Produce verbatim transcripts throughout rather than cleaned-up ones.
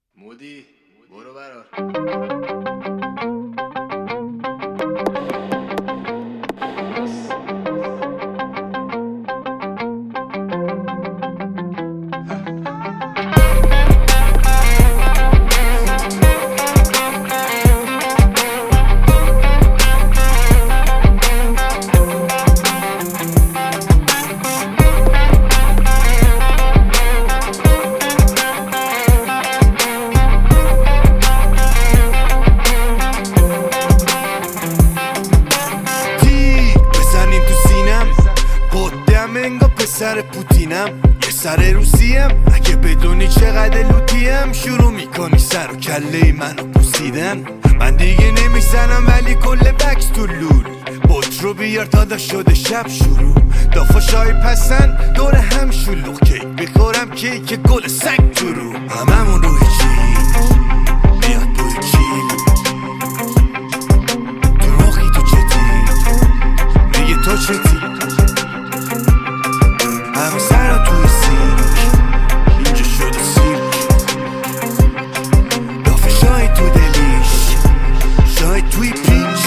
مودی برو برار. سر پوتینم یه سر روسیم، اگه بدونی چقدر لوتیم شروع میکنی سر و کله منو بوسیدن. من دیگه نمیزنم ولی کل بکس تو لول، بوت رو بیار دادا شده شب شروع. دافاشای پسن دور هم شلوغ، کیک بخورم کیک گل سگ تو رو. هممون روی چیل میاد بوی چیل، تو راخی تو چتی میگه تو چتی، همه سرا توی سیرک اینجا شده سیرک. دافه شای تو دلیش، شای توی پیچ.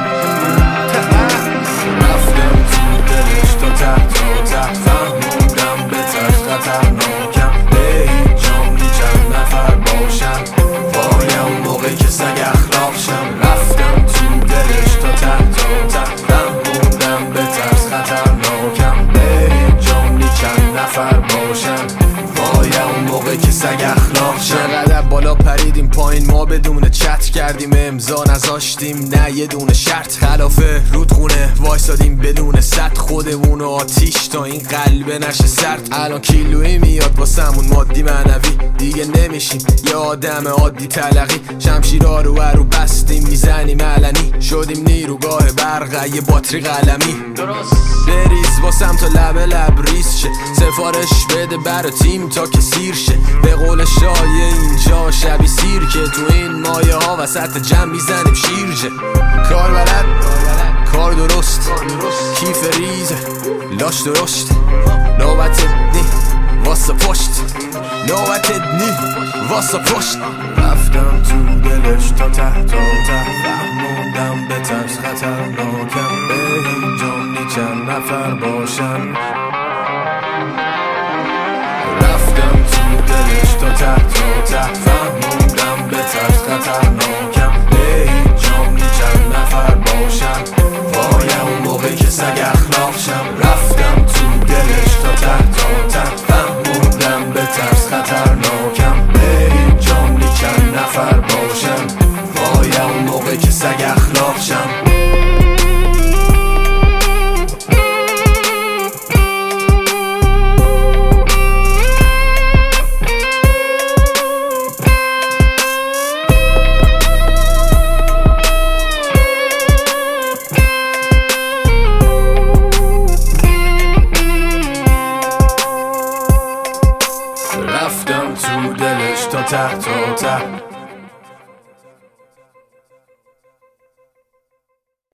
رفتم تو دلش تا تحت و تحت، فهموندم به ترس خطرناکم. به هیچ جام بی چند نفر باشن، وایم موقع که سگ اخلاق شم. رفتم تو دلش تا تحت و تحت، فهموندم به ترس خطرناکم. به هیچ جام بی چند نفر باشن، وایم موقع که سگ اخلاق شم. چقدر بالا پریدیم پایین ما بدون چت کردیم، امضا نذاشتیم نه یه دونه شرط. خلاف رودخونه وایسادیم بدون سد، خودمون آتیش تا این قلبه نشه سرد. الان کیلویی میاد واسمون مادی معنوی، دیگه نمیشیم یه آدم عادی تلقی. شمشیرا رو رو بستیم میزنیم علنی، شدیم نیروگاه برق یه باتری قلمی. درست بریز واسم تا لب لب ریز شه، سفارش بده برا تیم تا که سیر شه. به قول شایه اینجا شبی سیر که تو این مایه ها وسط جمع میزنیم شیرجه. کار بلد کار درست، کیف ریزه لاش درشت. نوبت نی واسه پشت، نوبت نی واسه پشت. رفتم تو دلش تا تحت و تحت، فهموندم به ترس خطرناکم. به هیچ جام نی چند نفر باشن، رفتم تو دلش تا تحت و تحت، فهموندم به ترس خطرناکم. به هیچ جام نی چند نفر باشن، وایم موقع که سگ اخلاق شم. رفتم تو دلش تا تحت و تحت، فهموندم به ترس خطرناکم. به هیچ جام نی چند نفر باشن، وایم موقع که سگ اخلاق شم. رفتم تو دلش تا تحت و تحت،